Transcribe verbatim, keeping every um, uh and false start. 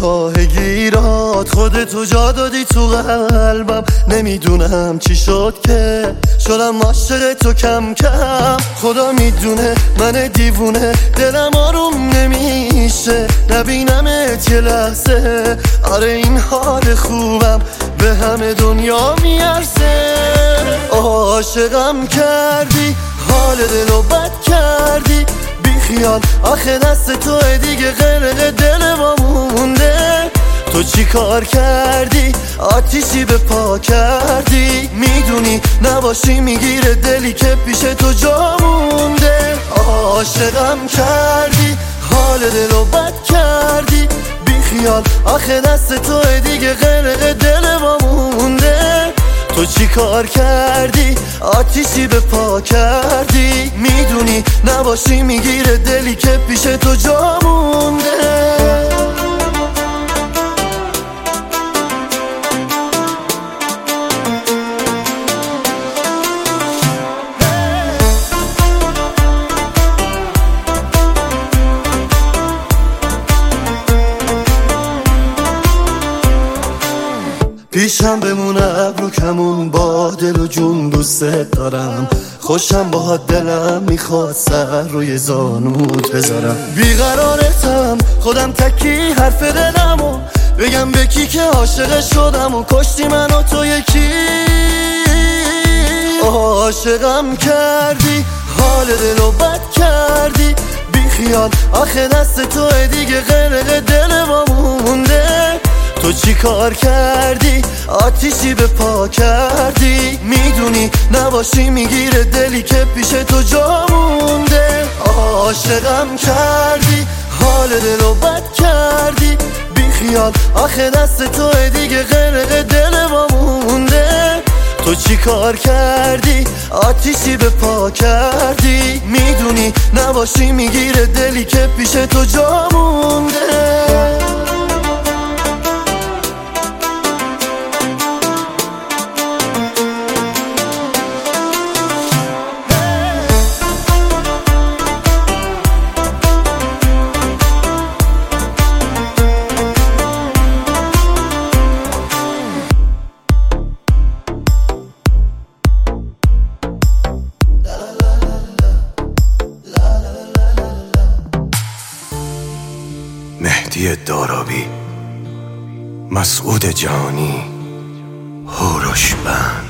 راه گیرات خودتو جا دادی تو قلبم. نمیدونم چی شد که شدم عاشق تو کم کم. خدا میدونه من دیوونه دلم آروم نمیشه نبینمت یه لحظه. آره این حال خوبم به همه دنیا میارزه. عاشقم کردی حال دلو بد کردی بیخیال آخه دست توه دیگه غرق دل ما مونده. تو چی کار کردی آتیشی به پا کردی. میدونی نباشی میگیره دلی که پیش تو جا مونده. عاشقم کردی حال دلو بد کردی بیخیال آخه دست توه دیگه غرق دل ما مونده. تو چی کار کردی آتیشی به پا کردی. میدونی نباشی میگیره دلی که پیش تو جا مونده. پیشم بمونه ابرو کمون با دل و جون دوست دارم. خوشم با دلم میخواد سر روی زانوت بذارم. بیقرارتم خودم تکی حرف دلمو بگم به کی که عاشق شدم و کشتی من و تو یکی. عاشقم کردی حال دلو بد کردی بیخیال آخه دست توه دیگه غرق دل ما مونده. تو چی کار کردی آتیشی به پا کردی. میدونی نباشی میگیره دلی که پیش تو جا مونده. عاشقم کردی حال دلو بد کردی بیخیال آخه دست توه دیگه غرق دل ما مونده. تو چی کار کردی آتیشی به پا کردی. میدونی نباشی میگیره دلی که پیش تو جا مونده. مهدی دارابی، مسعود جانی، هوروش بند.